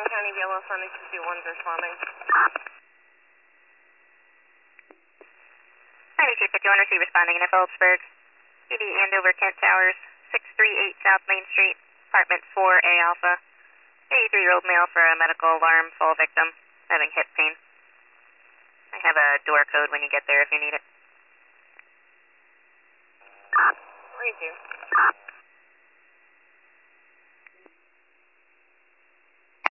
County Yellow Sun 221's responding. 9251, receive responding in Phillipsburg. PD Andover, Kent Towers, 638 South Main Street, apartment 4A Alpha. 83-year-old male for a medical alarm, fall victim, having hip pain. I have a door code when you get there if you need it. 32.